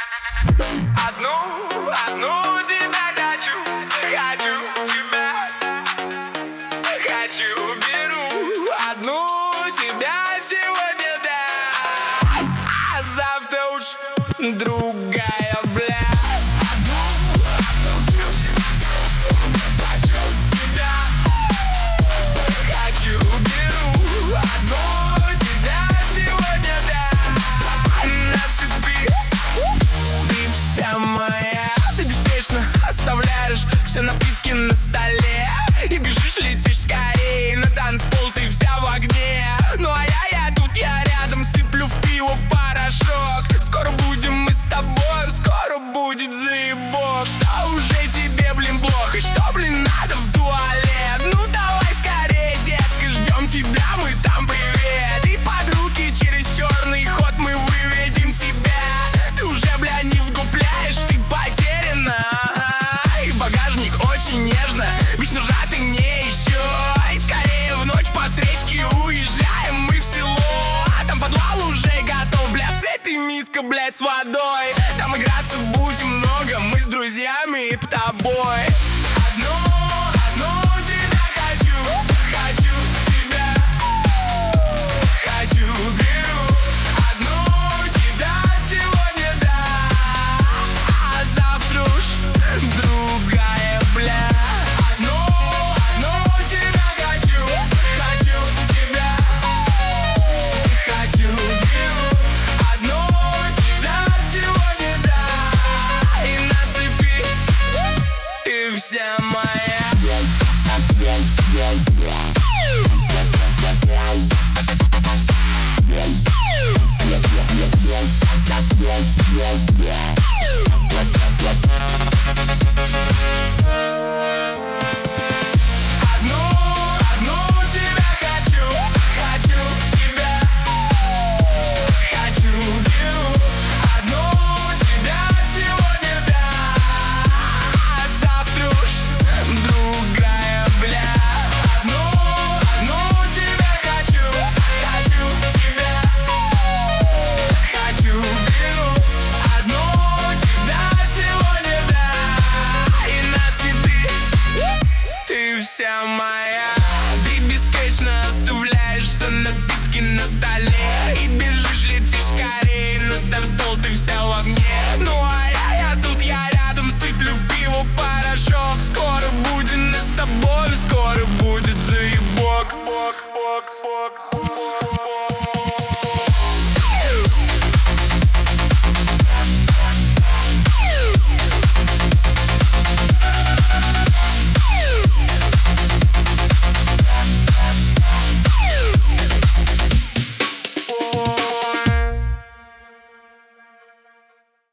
Одну тебя хочу, хочу тебя, хочу, беру одну тебя сегодня, да, а завтра уж другая, бля. Все напитки на столе и бежишь, летишь скорей на танцпол, ты вся в огне. Ну а я тут, я рядом, сыплю в пиво порошок. Скоро будем мы с тобой, скоро будет заебок. Что уже тебе, блин, плохо? Что, блин, надо в туалет? Ну давай скорее, детка, ждем тебя, мы там, привет. И под руки через черный ход мы выведем тебя. Ты уже, бля, не вдупляешь, ты потеряна. Багажник очень нежно, вечно сжатый мне еще. И скорее в ночь по встречке уезжаем мы в село. А там подвал уже готов, бля, с этой миска, блядь, с водой. Там играться будем много, мы с друзьями и тобой. Одну тебя хочу, хочу тебя, хочу, беру одну тебя сегодня, да, а завтра уж другая, бля. Одну тебя хочу, хочу тебя, хочу, беру одну тебя сегодня, да, и на цепи ты вся моя.